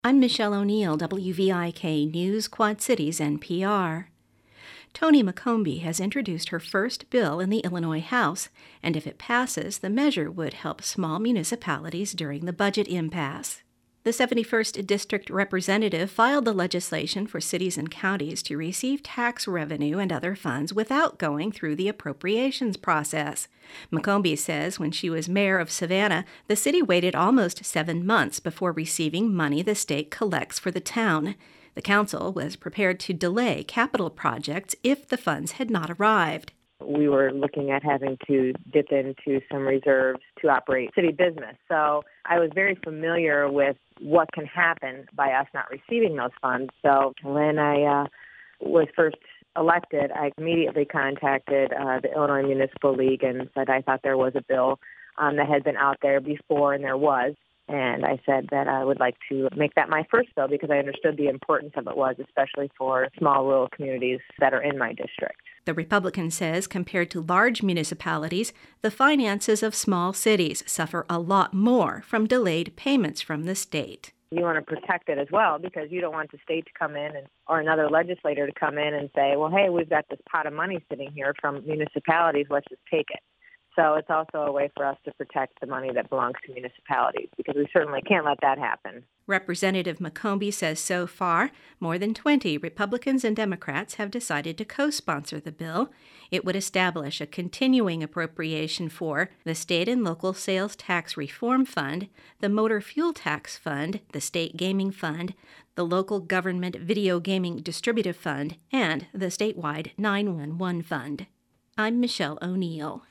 I'm Michelle O'Neill, WVIK News, Quad Cities, NPR. Toni McCombie has introduced her first bill in the Illinois House, and if it passes, the measure would help small municipalities during the budget impasse. The 71st District Representative filed the legislation for cities and counties to receive tax revenue and other funds without going through the appropriations process. McCombie says when she was mayor of Savannah, the city waited almost 7 months before receiving money the state collects for the town. The council was prepared to delay capital projects if the funds had not arrived. We were looking at having to dip into some reserves to operate city business. So I was very familiar with what can happen by us not receiving those funds. So when I was first elected, I immediately contacted the Illinois Municipal League and said I thought there was a bill that had been out there before, and there was. And I said that I would like to make that my first bill because I understood the importance of it was, especially for small rural communities that are in my district. The Republican says compared to large municipalities, the finances of small cities suffer a lot more from delayed payments from the state. You want to protect it as well because you don't want the state to come in or another legislator to come in and say, well, hey, we've got this pot of money sitting here from municipalities, let's just take it. So it's also a way for us to protect the money that belongs to municipalities because we certainly can't let that happen. Representative McCombie says so far, more than 20 Republicans and Democrats have decided to co-sponsor the bill. It would establish a continuing appropriation for the State and Local Sales Tax Reform Fund, the Motor Fuel Tax Fund, the State Gaming Fund, the Local Government Video Gaming Distributive Fund, and the statewide 911 Fund. I'm Michelle O'Neill.